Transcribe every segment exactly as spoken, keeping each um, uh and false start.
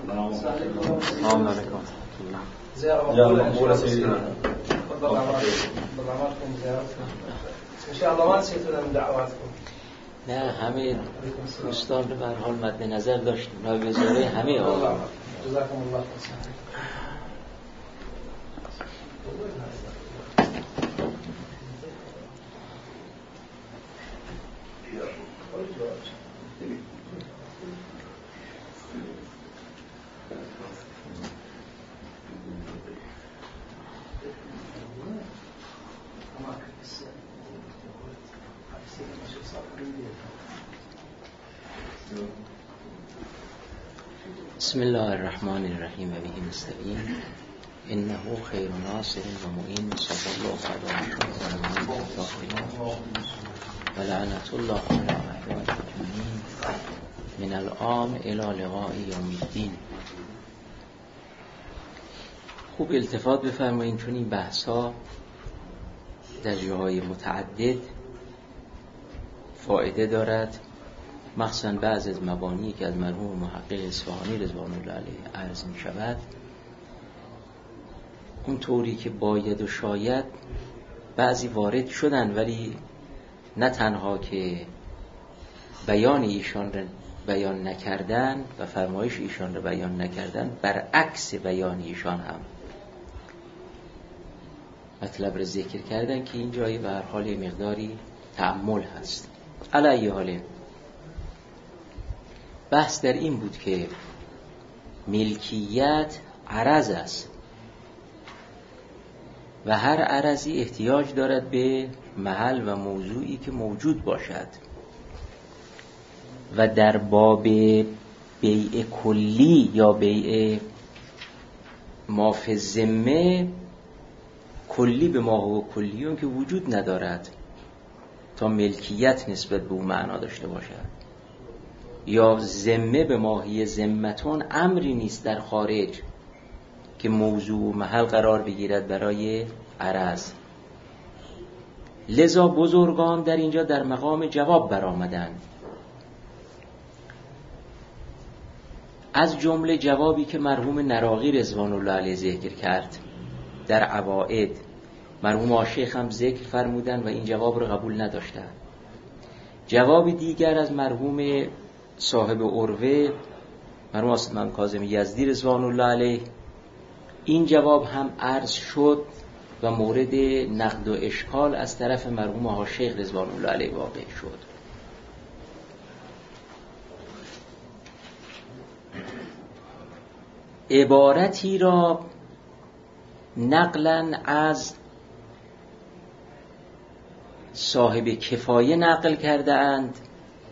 السلام عليكم. زيارة مقبولة سيدنا. برنامجكم زيارتكم إن شاء الله ما نسيتونا من دعواتكم. نه همه دوستان رو به هر حال مد نظر داشتیم نایب وزاره همه آقا. جزاكم الله خير. بسم الله الرحمن الرحیم و به نستعین انه خیر ناصر و معین صلی الله علیه و سلم و لعنت الله علی اعداء المؤمنین من العام الی لقاء یوم الدین. خوب التفات بفرمایید چون این بحثا در جاهای متعدد فایده دارد، مخصوصا بعض از مبانی که از مرحوم محقق اصفهانی رضوان الله علیه عرض می شود اون طوری که باید و شاید بعضی وارد شدن، ولی نه تنها که بیان ایشان را بیان نکردن و فرمایش ایشان را بیان نکردن، برعکس بیان ایشان هم مطلب را ذکر کردن که این جایی به هر حال مقداری تأمل هست. علی حاله بحث در این بود که ملکیت عرض است و هر عرضی احتیاج دارد به محل و موضوعی که موجود باشد و در باب بیع کلی یا بیع ما فی الذمه کلی به ما هو کلیون که وجود ندارد تا ملکیت نسبت به اون معنا داشته باشد، یا ذمه به ماهی ذمتون امری نیست در خارج که موضوع و محل قرار بگیرد برای عرض. لذا بزرگان در اینجا در مقام جواب برآمدند، از جمله جوابی که مرحوم نراقی رضوان الله علیه ذکر کرد در عوائد. مرحوم آشیخ هم ذکر فرمودن و این جواب رو قبول نداشتن. جواب دیگر از مرحوم صاحب عروه مرحوم اسدمن کاظمی یزدی رضوان الله علیه، این جواب هم عرض شد و مورد نقد و اشکال از طرف مرحوم آشیخ رضوان الله علیه واقع شد. عبارتی را نقلا از صاحب کفایه نقل کرده اند،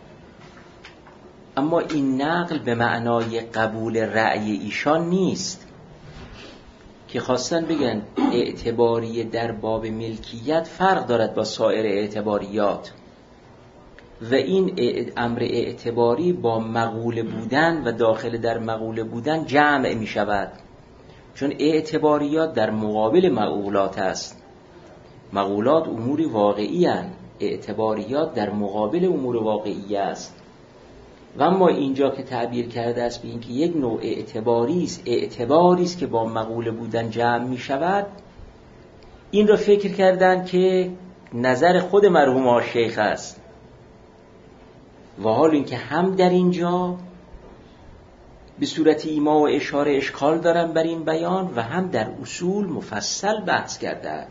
اما این نقل به معنای قبول رأی ایشان نیست که خواستن بگن اعتباری در باب ملکیت فرق دارد با سایر اعتباریات و این امر اعتباری با مقوله بودن و داخل در مقوله بودن جمع می شود، چون اعتباریات در مقابل مقولات است. مقولات امور واقعی هستند، اعتباریات در مقابل امور واقعی است. و اما اینجا که تعبیر کرده است به این که یک نوع اعتباری است، اعتباری است که با مقوله بودن جمع می شود، این را فکر کردن که نظر خود مرحوم آشیخ است، و حال این که هم در اینجا به صورت ایما و اشاره اشکال دارن بر این بیان و هم در اصول مفصل بحث کردن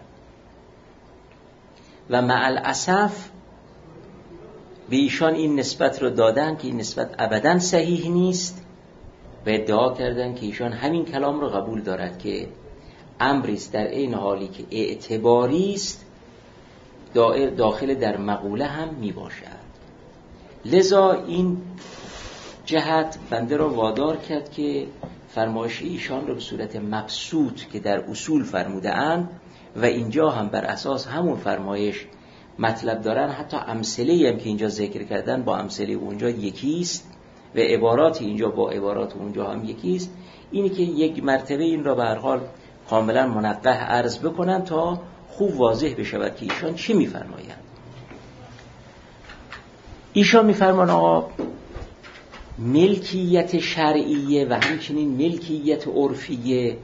و مع الاسف به ایشان این نسبت رو دادن که این نسبت ابداً صحیح نیست و ادعا کردن که ایشان همین کلام رو قبول دارد که امری است در این حالی که اعتباری است داخل در مقوله هم می باشد. لذا این جهت بنده را وادار کرد که فرمایش ایشان رو به صورت مبسوط که در اصول فرموده اند و اینجا هم بر اساس همون فرمایش مطلب دارن، حتی امثله هم که اینجا ذکر کردن با امثله اونجا یکیست و عبارات اینجا با عبارات اونجا هم یکیست. اینی که یک مرتبه این را به هر حال کاملا منقح عرض بکنن تا خوب واضح بشود که ایشان چی میفرمایند. ایشان میفرمان آقا ملکیت شرعیه و همچنین ملکیت عرفیه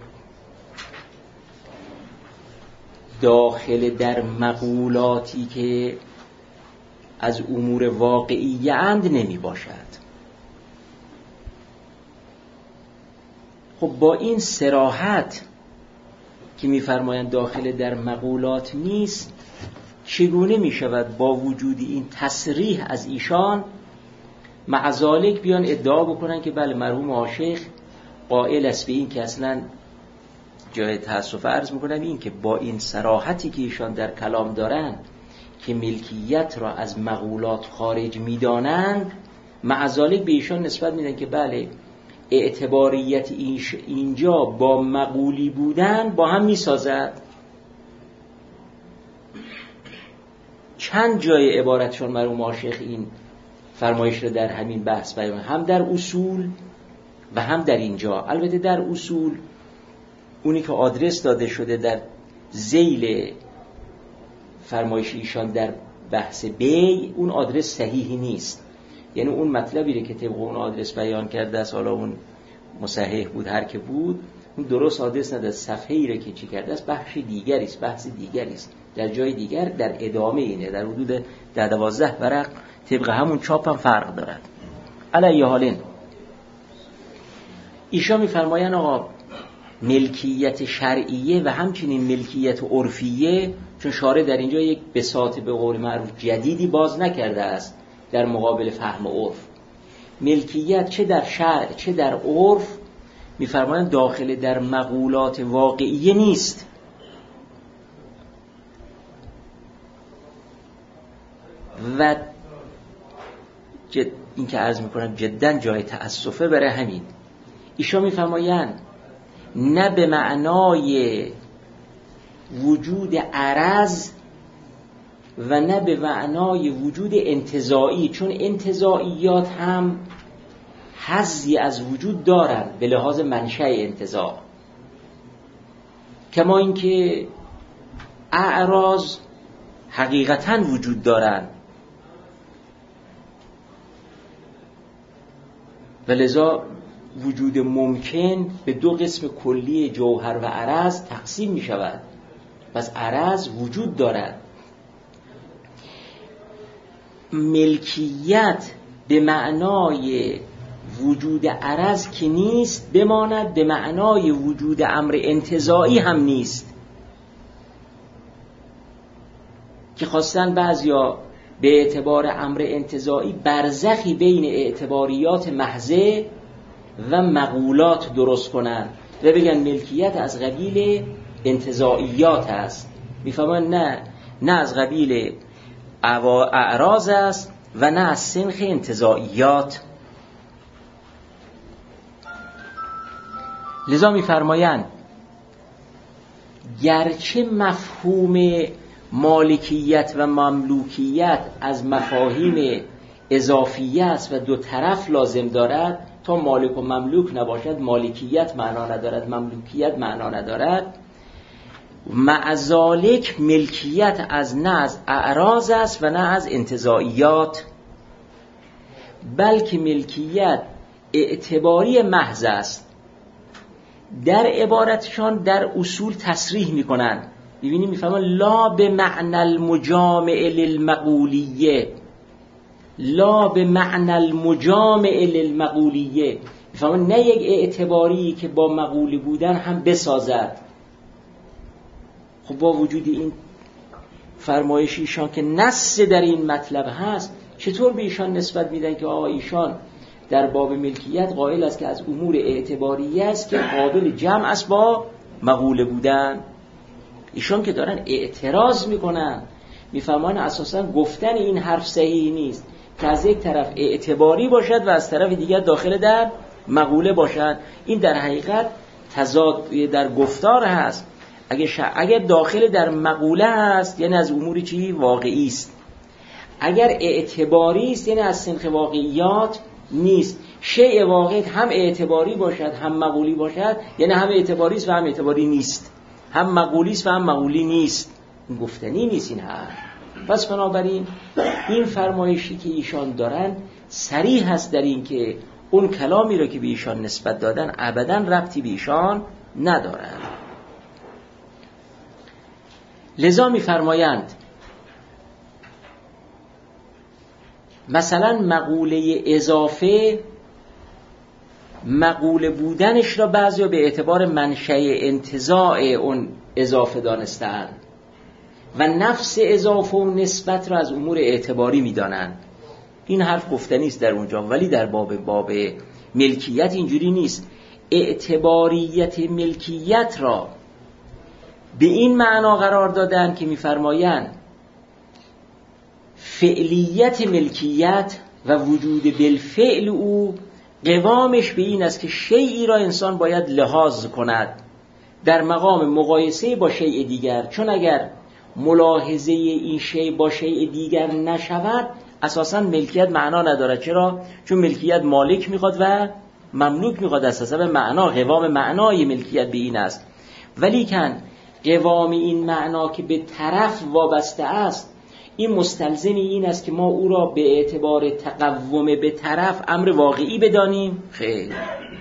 داخل در مقولاتی که از امور واقعیه اند نمی باشد. خب با این صراحت که می‌فرمایند داخل در مقولات نیست، چگونه می شود با وجود این تصریح از ایشان مع ذالک بیان ادعا بکنن که بله مرحوم عاشق قائل است به این که اصلا جای تأسف عرض میکنم این که با این صراحتی که ایشان در کلام دارند که ملکیت را از مقولات خارج میدانند، مع ذالک به ایشان نسبت میدن که بله اعتباریت اینجا با مقولی بودن با هم میسازد. چند جای عبارتشان مرحوم عاشق این فرمایش را در همین بحث بیان، هم در اصول و هم در اینجا. البته در اصول اونی که آدرس داده شده در ذیل فرمایش ایشان در بحث بی، اون آدرس صحیحی نیست، یعنی اون مطلبی که طبق اون آدرس بیان کرده است، حالا اون مصحح بود هر که بود، اون درست آدرس نداره. صفحه‌ای را که چی کرده است بخش دیگری است، بحث دیگری است، در جای دیگر در ادامه اینه، در حدود ده دوازده ورق طبق همون چاپ هم فرق دارد. علی حالین ایشان می‌فرمایند آقا ملکیت شرعیه و همچنین ملکیت عرفیه، چون شارع در اینجا یک بساط به قول معروف جدیدی باز نکرده است در مقابل فهم عرف. ملکیت چه در شرع چه در عرف می‌فرمایند داخل در مقولات واقعیه نیست. و جد این که عرض میکنم جداً جای تأسفه برای همین. ایشان میفرمایند نه به معنای وجود عرض و نه به معنای وجود انتزاعی، چون انتزاعیات هم حظی از وجود دارند به لحاظ منشأ انتزاع، کما اینکه اعراض حقیقتاً وجود دارند و لذا وجود ممکن به دو قسم کلی جوهر و عرض تقسیم می شود. پس عرض وجود دارد. ملکیت به معنای وجود عرض که نیست، بماند به معنای وجود امر انتزاعی هم نیست، که خواستن بعضیا به اعتبار امر انتزاعی برزخی بین اعتباریات محضه و مقولات درست کنن و بگن ملکیت از قبیل انتزاعیات است. میفهمن نه نه از قبیل اعراض است و نه از سنخ انتزاعیات. لذا میفرمایند گرچه مفهوم مالکیت و مملوکیت از مفاهیم اضافیه است و دو طرف لازم دارد، تا مالک و مملوک نباشد مالکیت معنا ندارد، مملوکیت معنا ندارد. مع ذالک ملکیت از نه از اعراض است و نه از انتزاعیات، بلکه ملکیت اعتباری محض است. در عبارتشان در اصول تصریح میکنند، ببینید میفهمن لا به معنی المجامع للمقولیه، لا به معنی المجامع للمقولیه، میفهمن نه یک اعتباری که با مقولی بودن هم بسازد. خب با وجود این فرمایش ایشان که نص در این مطلب هست، چطور به ایشان نسبت میدن که آقا ایشان در باب ملکیت قائل است که از امور اعتباریه است که قابل جمع است با مقوله بودن؟ ایشان که دارن اعتراض میکنن، میفهمان اساسا گفتن این حرف صحیح نیست که از یک طرف اعتباری باشد و از طرف دیگر داخل در مقوله باشد. این در حقیقت تضاد در گفتار هست. اگه, ش... اگر داخل در مقوله هست یعنی از اموری چی؟ واقعی است. اگر اعتباری است یعنی از سنخ واقعیات نیست. شیء واقع هم اعتباری باشد هم مقولی باشد یعنی هم اعتباری است و هم اعتباری نیست، هم مقولی است و هم مقولی نیست. این گفتنی نیست این حرف. پس بنابراین این فرمایشی که ایشان دارن صریح هست در این که اون کلامی رو که به ایشان نسبت دادن ابداً ربطی به ایشان ندارد. لذا می‌فرمایند مثلا مقوله اضافه مقوله بودنش را بعضیا به اعتبار منشأ انتزاع اون اضافه دانستند و نفس اضافه و نسبت را از امور اعتباری می‌دانند. این حرف گفتنی است در اونجا، ولی در باب باب ملکیت اینجوری نیست. اعتباریت ملکیت را به این معنا قرار دادن که می‌فرمایند فعلیت ملکیت و وجود بالفعل او قوامش به این است که شیئی را انسان باید لحاظ کند در مقام مقایسه با شیء دیگر، چون اگر ملاحظه این شیء با شیء دیگر نشود اساساً ملکیت معنا ندارد. چرا؟ چون ملکیت مالک میخواد و مملوک میخواد، از حسب معنا قوام معنای ملکیت به این است. ولیکن قوام این معنا که به طرف وابسته است این مستلزم این است که ما او را به اعتبار تقوم به طرف امر واقعی بدانیم. خیر،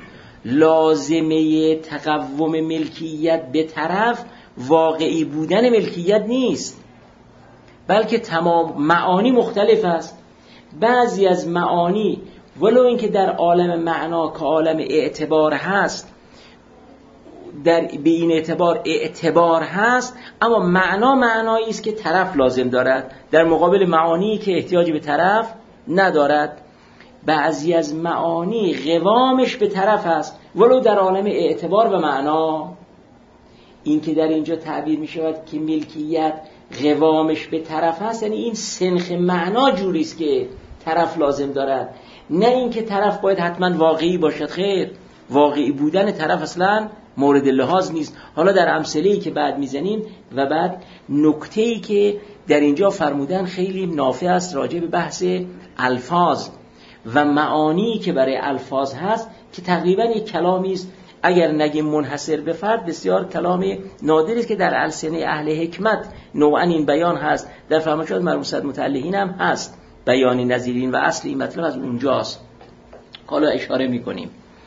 لازمه تقوم ملکیت به طرف واقعی بودن ملکیت نیست، بلکه تمام معانی مختلف است. بعضی از معانی ولو اینکه در عالم معنا که عالم اعتبار هست در به این اعتبار اعتبار هست، اما معنا معنایی است که طرف لازم دارد در مقابل معانی که احتیاجی به طرف ندارد. بعضی از معانی قوامش به طرف است ولو در عالم اعتبار و معنا. این که در اینجا تعبیر می شود که ملکیت قوامش به طرف است، یعنی این سنخ معنا جوری است که طرف لازم دارد، نه این که طرف باید حتما واقعی باشد. خیر، واقعی بودن طرف اصلا مورد لحاظ نیست. حالا در امثله‌ای که بعد میزنیم و بعد نکته‌ای که در اینجا فرمودن خیلی نافع است راجع به بحث الفاظ و معانی که برای الفاظ هست که تقریبا یک کلامی است اگر نگیم منحصر به فرد بسیار کلام نادری است که در السنه اهل حکمت نوعا این بیان هست. در فرمایشات مرموزات متعلقین هم هست بیانی نظیرین و اصل این مطلب از اونجاست. حالا اشاره میکنیم.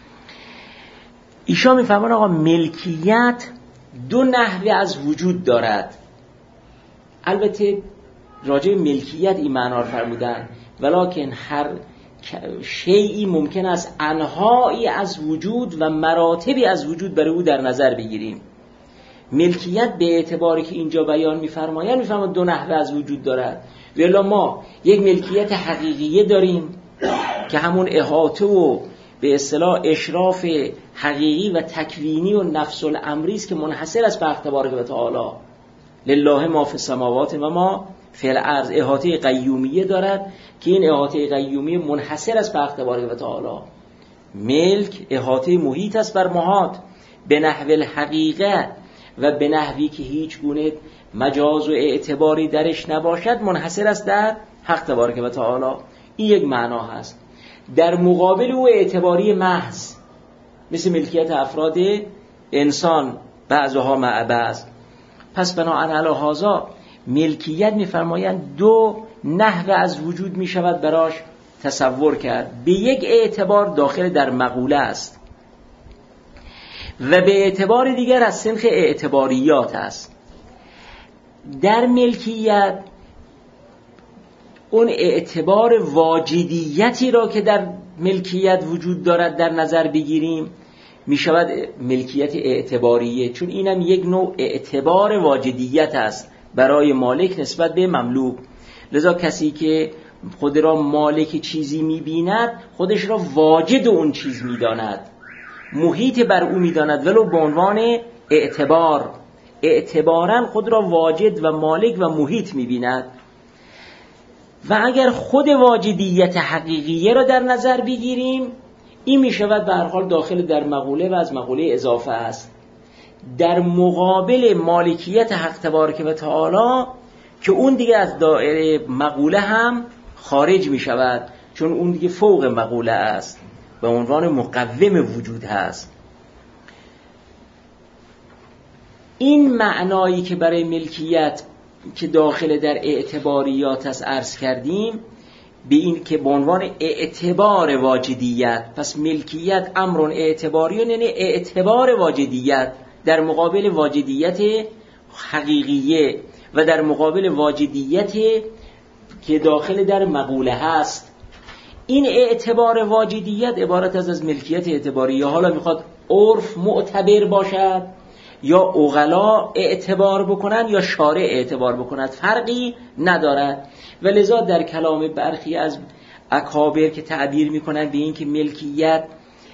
ایشان میفهمن آقا ملکیت دو نحوه از وجود دارد. البته راجع به ملکیت این معنا رو فرمودن، ولکن هر شیئی ممکن است انواعی از وجود و مراتبی از وجود برای او در نظر بگیریم. ملکیت به اعتباری که اینجا بیان می‌فرمایند می‌فهمند دو نحوه از وجود دارد. ولی ما یک ملکیت حقیقیه داریم که همون احاطه و به اصطلاح اشراف حقیقی و تکوینی و نفس الامری است که منحصر است به حق تبارک و تعالی. لله ما فی السماوات و ما فی الارض. احاطه قیومیه دارد که این احاطه قیومیه منحصر است به حق تبارک و تعالی. ملک احاطه محیط است بر محاط به نحو الحقیقه و به نحوی که هیچ گونه مجاز و اعتباری درش نباشد منحصر است در حق تبارک و تعالی. این یک معنا هست. در مقابل او اعتباری محض مثل ملکیت افراد انسان بعضها مع بعض. پس بناهن علی هذا ملکیت می‌فرمایند دو نحو از وجود می‌شود براش تصور کرد. به یک اعتبار داخل در مقوله است و به اعتبار دیگر از سنخ اعتباریات است. در ملکیت اون اعتبار واجدیتی را که در ملکیت وجود دارد در نظر بگیریم می شود ملکیت اعتباریه، چون اینم یک نوع اعتبار واجدیت است برای مالک نسبت به مملوک. لذا کسی که خود را مالک چیزی می بیند خودش را واجد اون چیز می داند، محیط بر او می داند، ولو به عنوان اعتبار اعتبارا خود را واجد و مالک و محیط می بیند. و اگر خود واجدیت حقیقیه را در نظر بگیریم این می شود به هر حال داخل در مقوله و از مقوله اضافه است. در مقابل مالکیت حق تبارک و تعالی که اون دیگه از دایره مقوله هم خارج می شود، چون اون دیگه فوق مقوله است، به عنوان مقوم وجود هست. این معنایی که برای ملکیت که داخل در اعتباریات است عرض کردیم، به این که به عنوان اعتبار واجدیت، پس ملکیت امر اعتباری، یعنی اعتبار واجدیت در مقابل واجدیت حقیقیه و در مقابل واجدیت که داخل در مقوله هست. این اعتبار واجدیت عبارت از از ملکیت اعتباری، یا حالا میخواد عرف معتبر باشد یا عقلا اعتبار بکنن یا شارع اعتبار بکند، فرقی ندارد. و لذا در کلام برخی از اکابر که تعبیر میکنن به این که ملکیت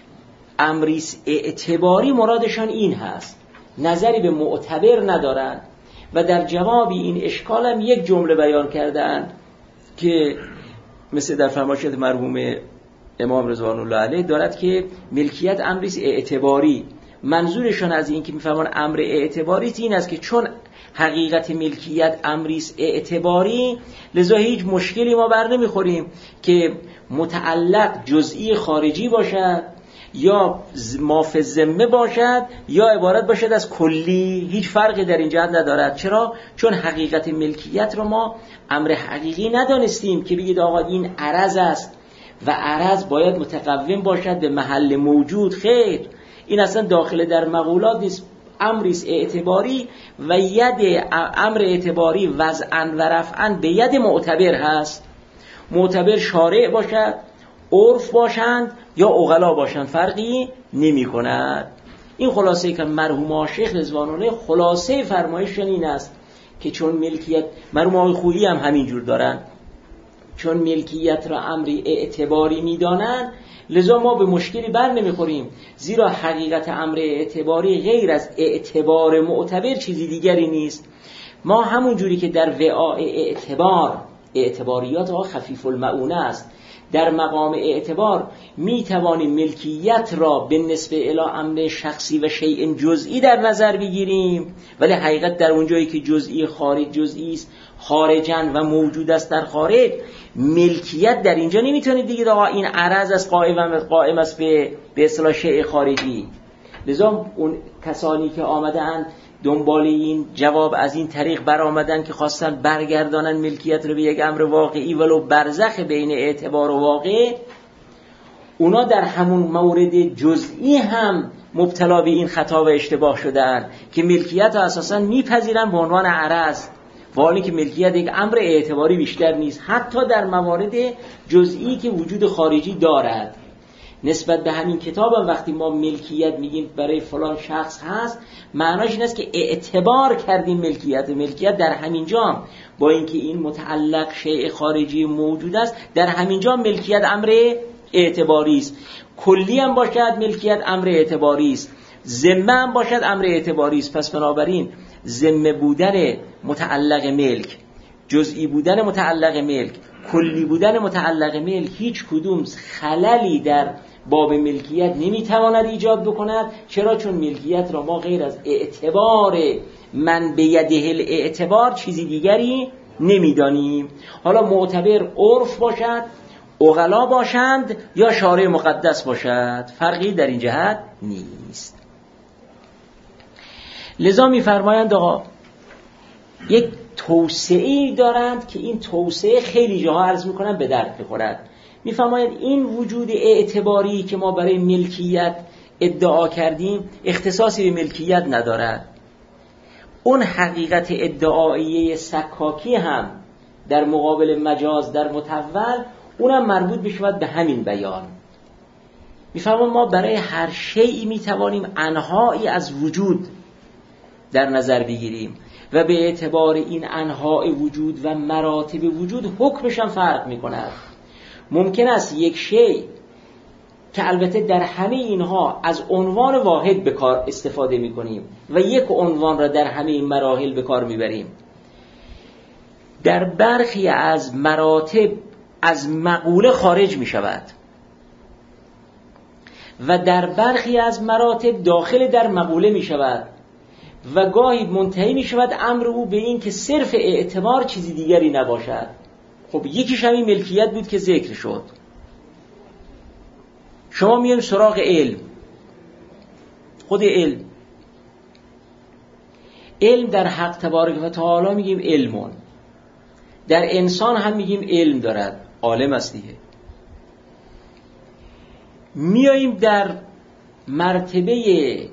امریس اعتباری، مرادشان این هست، نظری به معتبر ندارند. و در جواب این اشکال هم یک جمله بیان کردند که مثل در فرمایشات مرحوم امام رضوان الله علیه دارد که ملکیت امریس اعتباری. منظورشان از این که میفرمان امر اعتباری این است که چون حقیقت ملکیت امریس اعتباری، لذا هیچ مشکلی ما بر نمیخوریم که متعلق جزئی خارجی باشد یا مافی ذمه باشد یا عبارت باشد از کلی، هیچ فرقی در این جهت ندارد. چرا؟ چون حقیقت ملکیت رو ما امر حقیقی ندانستیم که بگید آقا این عرض است و عرض باید متقوم باشد به محل موجود. خیر، این اصلا داخل در مقولات نیست. امریس اعتباری و ید امر اعتباری وضعاً و رفعاً به ید معتبر هست. معتبر شارع باشد، عرف باشند یا عقلا باشند، فرقی نمی کند. این خلاصه که مرحوم آقا شیخ رضوان الله خلاصه فرمایششون این است که چون ملکیت، مرحوم آقای خویی هم همینجور دارن، چون ملکیت را امری اعتباری میدانند، لذا ما به مشکلی بر نمیخوریم، زیرا حقیقت امر اعتباری غیر از اعتبار معتبر چیزی دیگری نیست. ما همون جوری که در وعاء اعتبار، اعتباریات ها خفیف المعونه است، در مقام اعتبار می توانیم ملکیت را به نسبت الی امر شخصی و شیء جزئی در نظر بگیریم، ولی حقیقت در اونجایی که جزئی خارج جزئی است، خارجن و موجود است در خارج، ملکیت در اینجا نمیتونید دیگه آقا این عرض از قائم قائم است به به اصطلاح شیء خارجی. لذا اون کسانی که آمدن دنبال این جواب از این طریق بر آمدن که خواستن برگردانن ملکیت رو به یک امر واقعی ولو برزخ بین اعتبار و واقع، اونا در همون مورد جزئی هم مبتلا به این خطا و اشتباه شدن که ملکیت رو اساساً میپذیرن به عنوان عرض، والی که ملکیت یک امر اعتباری بیشتر نیست، حتی در موارد جزئی که وجود خارجی دارد. نسبت به همین کتاب هم وقتی ما ملکیت میگیم برای فلان شخص هست، معناش این است که اعتبار کردیم ملکیت. ملکیت در همین جا با اینکه این متعلق شیء خارجی موجود است، در همین جا ملکیت امر اعتباری است. کلی هم باشد ملکیت امر اعتباری است، ذمه هم باشد امر اعتباری است. پس بنابراین ذمه بودن متعلق ملک، جزئی بودن متعلق ملک، کلی بودن متعلق ملک، هیچ کدوم خللی در باب ملکیت نمیتواند ایجاد بکند. چرا؟ چون ملکیت را ما غیر از اعتبار من به یده الاعتبار چیزی دیگری نمیدانیم. حالا معتبر عرف باشد، عقلا باشند یا شارع مقدس باشد، فرقی در این جهت نیست. لذا میفرمایند آقا یک توسعه‌ای دارند که این توسعه خیلی جاها عرض میکنن به درد بخورد. میفرمایند این وجود اعتباری که ما برای ملکیت ادعا کردیم اختصاصی به ملکیت ندارد. اون حقیقت ادعاییه سکاکی هم در مقابل مجاز در متول، اونم مربوط بشود به همین بیان. میفرمایند ما برای هر شیئی میتوانیم انواعی از وجود در نظر بگیریم و به اعتبار این انواع وجود و مراتب وجود حکمش هم فرق میکند. ممکن است یک شی که البته در همه اینها از عنوان واحد به کار استفاده میکنیم و یک عنوان را در همه این مراحل به کار میبریم، در برخی از مراتب از مقوله خارج میشود و در برخی از مراتب داخل در مقوله میشود و گاهی منتهی میشود امر او به این که صرف اعتبار چیزی دیگری نباشد. خب یکیش همین ملکیت بود که ذکر شد. شما میایم سراغ علم، خود علم علم در حق تبارک و تعالی میگیم علمون، در انسان هم میگیم علم دارد. عالم است دیگه. میاییم در مرتبه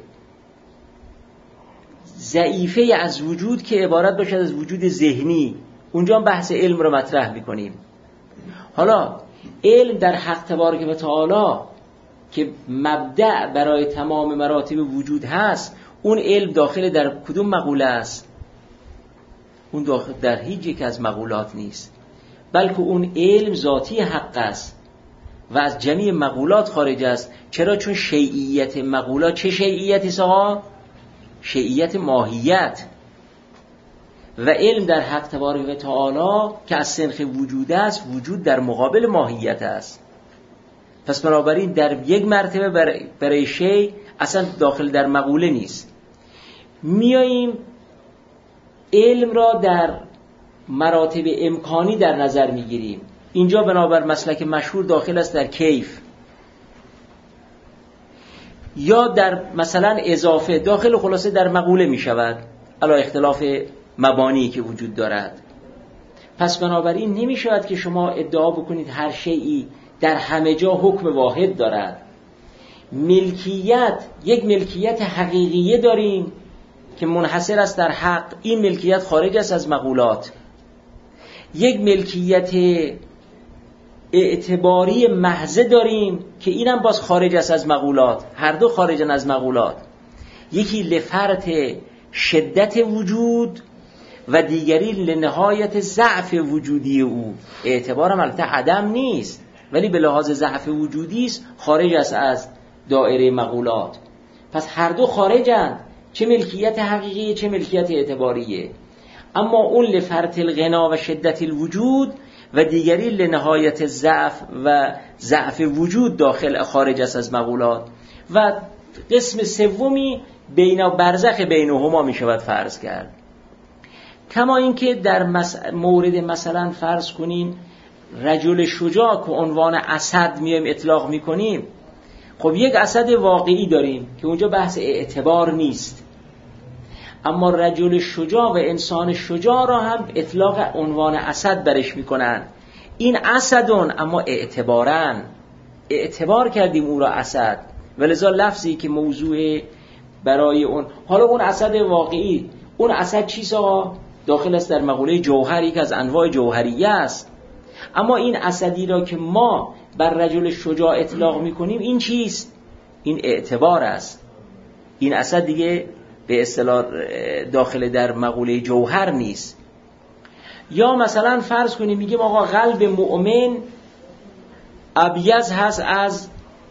ضعیفه از وجود که عبارت باشد از وجود ذهنی، اونجا بحث علم رو مطرح میکنیم. حالا علم در حق تبارک و تعالی که مبدأ برای تمام مراتب وجود هست، اون علم داخل در کدوم مقوله است؟ اون داخل در هیچ یک از مقولات نیست، بلکه اون علم ذاتی حق است و از جمیع مقولات خارج است. چرا؟ چون شیعیت مقولات چه شیعیتی ساها؟ شیعیت ماهیت. و علم در حق تبارک و تعالی که از سنخ وجود است، وجود در مقابل ماهیت است. پس بنابراین در یک مرتبه برای, برای شیء اصلا داخل در مقوله نیست. میاییم علم را در مراتب امکانی در نظر میگیریم. اینجا بنابر مسلک مشهور داخل است در کیف، یا در مثلا اضافه، داخل خلاصه در مقوله می شود علی اختلاف مبانی که وجود دارد. پس بنابراین نمی شود که شما ادعا بکنید هر شیئی در همه جا حکم واحد دارد. ملکیت، یک ملکیت حقیقیه داریم که منحصر است در حق، این ملکیت خارج است از مقولات. یک ملکیت اعتباری محض داریم که اینم باز خارج است از مقولات. هر دو خارجن از مقولات. یکی لفرط شدت وجود و دیگری لنهایت ضعف وجودی او. اعتبار هم البته عدم نیست، ولی به لحاظ ضعف وجودی است، خارج است از دایره مقولات. پس هر دو خارجند، چه ملکیت حقیقیه چه ملکیت اعتباریه. اما اون لفرط الغنا و شدت الوجود و دیگری لنهایت ضعف و ضعف وجود داخل خارج است از مقولات. و قسم سومی بین برزخ بینهما می شود فرض کرد. کما اینکه در مس... مورد مثلا فرض کنین رجل شجاع که عنوان اسد میایم اطلاق میکنیم، خب یک اسد واقعی داریم که اونجا بحث اعتبار نیست، اما رجل شجاع و انسان شجاع را هم اطلاق عنوان اسد برش میکنن. این اسدون اما اعتبارن، اعتبار کردیم او را اسد، ولذا لفظی که موضوع برای اون، حالا اون اسد واقعی، اون اسد چیست آقا؟ داخل است در مقوله جوهری که از انواع جوهریه است. اما این اسدی را که ما بر رجل شجاع اطلاق میکنیم، این چیست؟ این اعتبار است. این اسد دیگه به اصطلاح داخل در مقوله جوهر نیست. یا مثلا فرض کنیم میگیم آقا قلب مؤمن ابیض هست از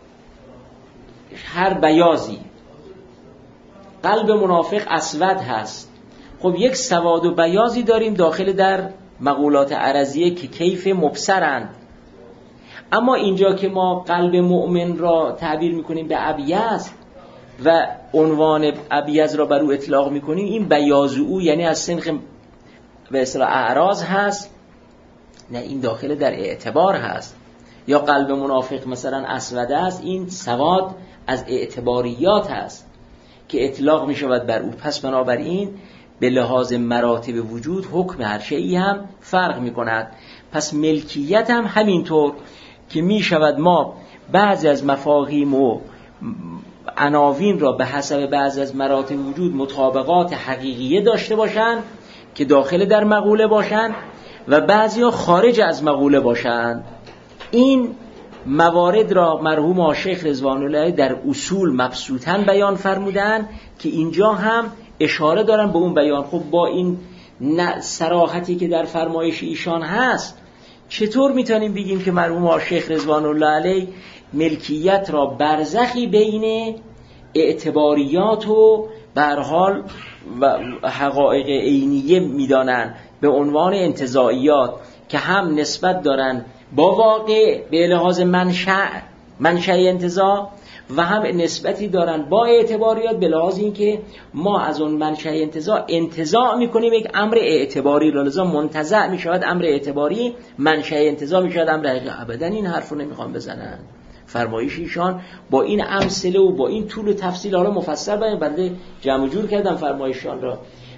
هر بیاضی، قلب منافق اسود هست. خب یک سواد و بیاضی داریم داخل در مقولات عرضیه که کیف مبصرند. اما اینجا که ما قلب مؤمن را تعبیر میکنیم به ابیض و عنوان ابیض را بر او اطلاق میکنیم، این بیاض او یعنی از سنخ به اصطلاح اعراض هست، نه این داخل در اعتبار هست. یا قلب منافق مثلا اسود است، این سواد از اعتباریات هست که اطلاق میشود بر او. پس بنابراین به لحاظ مراتب وجود حکم هر شیئی هم فرق میکند. پس ملکیت هم همینطور که میشود ما بعضی از مفاهیم و عناوین را به حسب بعضی از مراتب وجود مطابقات حقیقیه داشته باشند که داخل در مقوله باشند و بعضی ها خارج از مقوله باشند. این موارد را مرحوم شیخ رضوان الله در اصول مبسوطاً بیان فرمودن که اینجا هم اشاره دارن به اون بیان. خب با این صراحتی که در فرمایش ایشان هست، چطور میتونیم بگیم که مرحوم شیخ رضوان الله علیه ملکیت را برزخی بین اعتباریات و به هر حال و حقایق عینیه میدانن به عنوان انتزاعیات که هم نسبت دارن با واقع به لحاظ منشأ منشأ انتزاع و هم نسبتی دارن با اعتباریات به لحاظ این که ما از اون منشأ انتزاع انتزاع میکنیم یک امر اعتباری را، لذا منتزع میشود امر اعتباری، منشأ انتزاع میشود امر حقیقی. ابدا این حرف رو نمیخوام بزنن. فرمایش ایشان با این امثله و با این طول و تفصیل حالا مفصل بیان بنده جمع جور کردم فرمایشان را.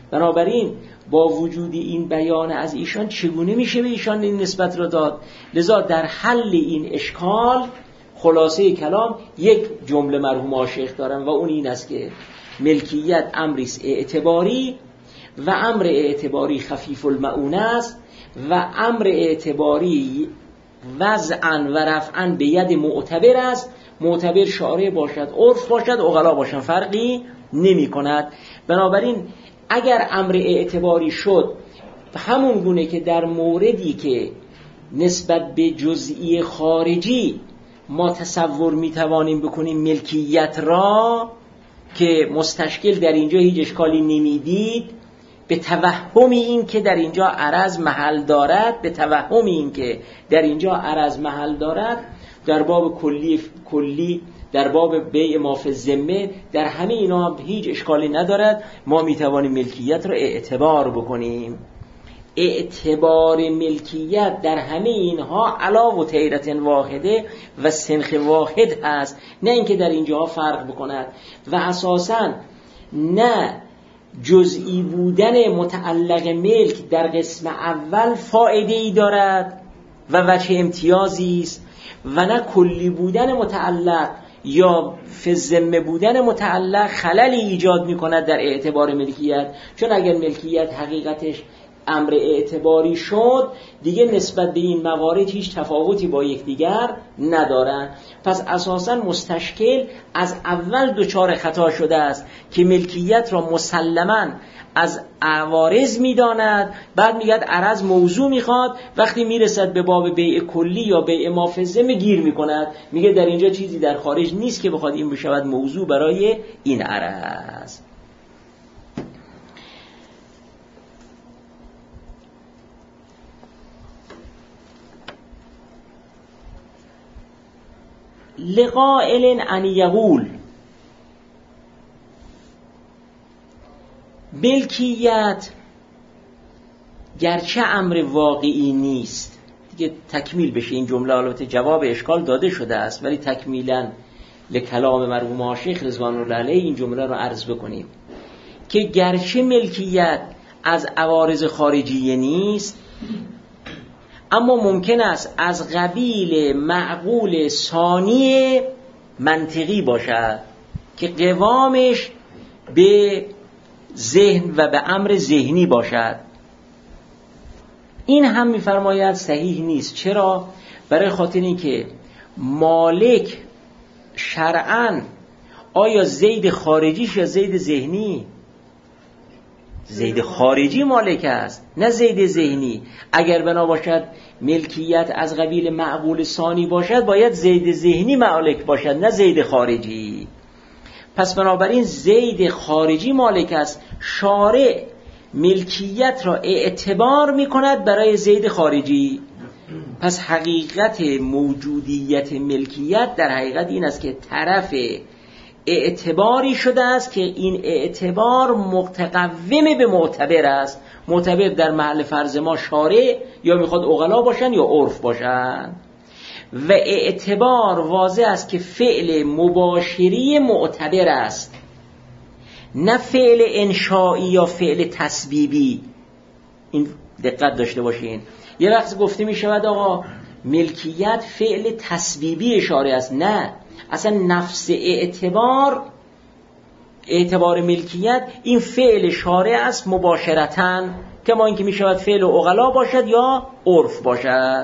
بنابراین با وجود این بیان از ایشان چگونه میشه به ایشان این نسبت را داد؟ لذا در حل این اشکال خلاصه کلام یک جمله مرحوم آشیخ دارن و اون این است که ملکیت امری است اعتباری و امر اعتباری خفیف المعونه است و امر اعتباری وضعا و رفعا به ید معتبر است. معتبر شارع باشد، عرف باشد، عقلا باشد، فرقی نمی کند. بنابراین اگر امر اعتباری شد همون گونه که در موردی که نسبت به جزئی خارجی ما تصور می توانیم بکنیم ملکیت را که مستشکل در اینجا هیچ اشکالی نمیدید، به توهم این که در اینجا عرض محل دارد، به توهم این که در اینجا عرض محل دارد، در باب کلی کلی در باب بیع ما فی الذمه، در همه اینا هیچ اشکالی ندارد. ما میتوانیم ملکیت را اعتبار بکنیم. اعتبار ملکیت در همه اینها علاوه طیرت واحده و سنخ واحد هست، نه اینکه در اینجا فرق بکند. و اساساً نه جزئی بودن متعلق ملک در قسم اول فایده ای دارد و وجه امتیازی است و نه کلی بودن متعلق یا فی الذمه بودن متعلق خللی ایجاد می کند در اعتبار ملکیت. چون اگر ملکیت حقیقتش امر اعتباری شد دیگه نسبت به این موارد هیچ تفاوتی با یکدیگر ندارن. پس اساساً مستشکل از اول دچار خطا شده است که ملکیت را مسلماً از عوارض میداند، بعد میگه عرض موضوع میخواد، وقتی میرسد به باب بیع کلی یا بیع ما فی الذمه گیر میکند، میگه در اینجا چیزی در خارج نیست که بخواد این بشود موضوع برای این عرض. لقائل ان یقول ملکیت گرچه امر واقعی نیست، دیگه تکمیل بشه این جمله، البته جواب اشکال داده شده است ولی تکمیلا لکلام مرحوم آشیخ رضوان الله علیه این جمله رو عرض بکنیم که گرچه ملکیت از عوارض خارجیه نیست، اما ممکن است از قبیل معقول ثانی منطقی باشد که قوامش به ذهن و به امر ذهنی باشد. این هم می‌فرماید صحیح نیست. چرا؟ برای خاطر اینکه مالک شرعاً آیا زید خارجیش یا زید ذهنی؟ زید خارجی مالک است، نه زید ذهنی. اگر بنا باشد ملکیت از قبیل معقول ثانی باشد باید زید ذهنی مالک باشد، نه زید خارجی. پس بنابراین زید خارجی مالک است. شارع ملکیت را اعتبار می کند برای زید خارجی. پس حقیقت موجودیت ملکیت در حقیقت این است که طرف اعتباری شده است که این اعتبار متقوم به معتبر است. معتبر در محل فرض ما شارع یا میخواد عقلا باشن یا عرف باشن. و اعتبار واضح است که فعل مباشری معتبر است، نه فعل انشائی یا فعل تسبیبی. این دقت داشته باشین. یه وقت گفته می شود آقا ملکیت فعل تسبیبی اشاره است. نه، اصلا نفس اعتبار، اعتبار ملکیت این فعل شارع است مباشرتاً، کما اینکه می شود فعل عقلا باشد یا عرف باشد.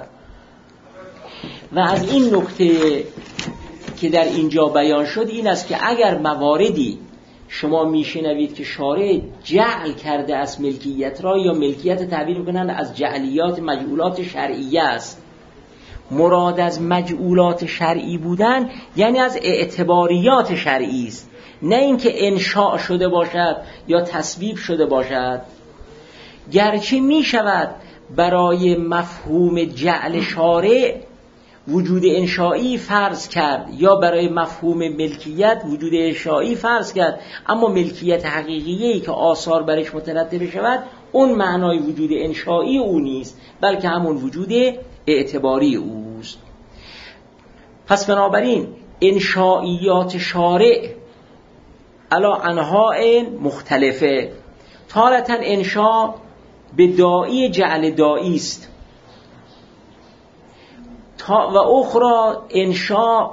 و از این نکته که در اینجا بیان شد این است که اگر مواردی شما میشنوید که شارع جعل کرده از ملکیت را یا ملکیت تعبیر میکنند از جعلیات مجعولات شرعیه است، مراد از مجعولات شرعی بودن یعنی از اعتباریات شرعی است، نه اینکه انشاء شده باشد یا تسبیب شده باشد. گرچه میشود برای مفهوم جعل شارع وجود انشایی فرض کرد یا برای مفهوم ملکیت وجود انشایی فرض کرد، اما ملکیت حقیقیه‌ای که آثار برش مترتب شود اون معنای وجود انشایی او نیست، بلکه همون وجود اعتباری اوست. پس بنابراین انشائیات شارع علی انواع مختلفه. تارة انشا به داعی جعل داعی است تا و اخرى انشا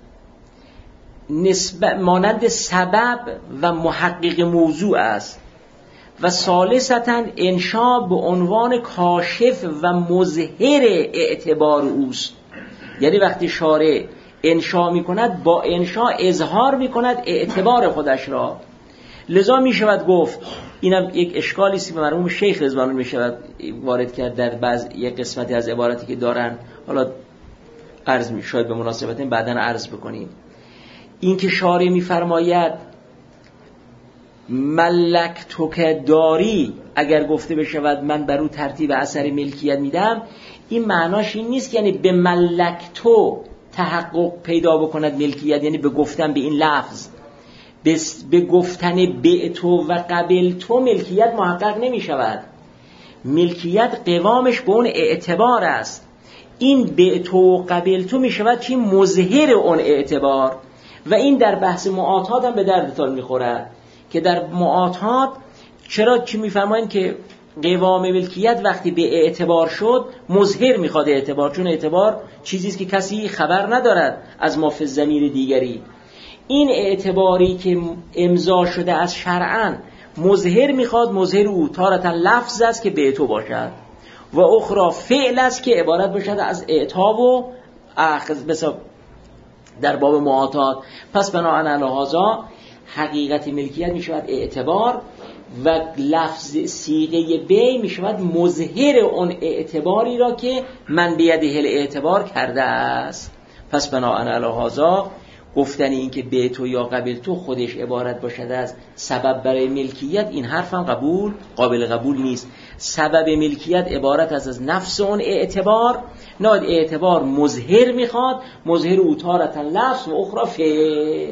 نسبت مانند سبب و محقق موضوع است و ثالثاً انشا به عنوان کاشف و مظهر اعتبار اوست. یعنی وقتی شارع انشا می کند با انشا اظهار می کند اعتبار خودش را. لذا می شود گفت، اینم یک اشکالی است که مرحوم شیخ رضوانی می شود وارد کرد در بعض یک قسمتی از عباراتی که دارن، حالا عرض می شاید به مناسبت این بعداً عرض بکنیم. این که شارع می فرماید ملک تو که داری، اگر گفته بشود من بر او ترتیب اثر ملکیت میدم، این معناش این نیست که یعنی به ملک تو تحقق پیدا بکند ملکیت، یعنی به گفتن به این لفظ، به گفتن به تو و قبل تو ملکیت محقق نمی شود. ملکیت قوامش به اون اعتبار است. این به تو و قبل تو می شود چی؟ مظهر اون اعتبار. و این در بحث معاطات هم به دردتان می خورد که در معاطات چرا چی می فرمایند که قوام ملکیت وقتی به اعتبار شد مظهر می خواد اعتبار، چون اعتبار چیزیست که کسی خبر ندارد از ما فی الضمیر دیگری. این اعتباری که امضا شده از شرعاً مظهر میخواد، مظهر او تارة لفظ است که به تو باشد و اخرى فعل است که عبارت باشد از اعطا و اخذ، مثلا در باب معاطات. پس بناهن علی هذا حقیقت ملکیت میشود اعتبار و لفظ صیغه بی میشود مظهر اون اعتباری را که من بیده الاعتبار کرده است. پس بناهن علی هذا گفتن این که به تو یا قبل تو خودش عبارت باشد از سبب برای ملکیت، این حرف هم قبول قابل قبول نیست. سبب ملکیت عبارت از از نفس اون اعتبار، نه اعتبار مظهر میخواد، مظهر او تارة لفظ و اخرى فعل.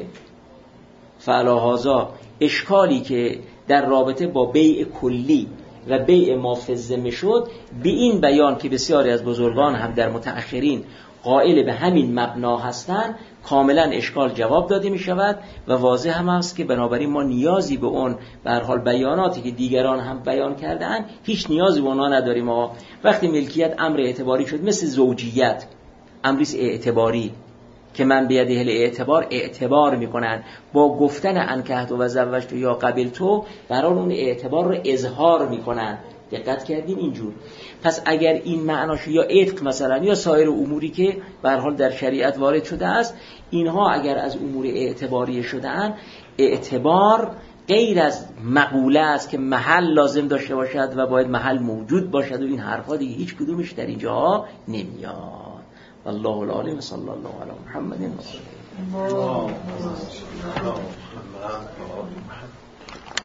فعلی هذا اشکالی که در رابطه با بیع کلی و بیع ما فی الذمه شد، به این بیان که بسیاری از بزرگان هم در متأخرین قائل به همین مبنا هستند، کاملا اشکال جواب داده می شود و واضح هم است که بنابراین ما نیازی به اون به هر حال بیاناتی که دیگران هم بیان کردن هیچ نیازی به اونها نداریم. ما وقتی ملکیت امر اعتباری شد، مثل زوجیت امریس اعتباری که من بیده الاعتبار اعتبار میکنن، با گفتن انکحت و زوجت یا قبل تو برای اون اعتبار رو اظهار میکنن. دقت کردین اینجور. پس اگر این معناش یا عتق مثلا یا سایر اموری که به هر حال در شریعت وارد شده است، اینها اگر از امور اعتباری شده‌اند، اعتبار غیر از مقوله است که محل لازم داشته باشد و باید محل موجود باشد و این حرفا دیگه هیچ کدومش در اینجا نمیاد. والله العالم. صلی الله علی محمد و آله.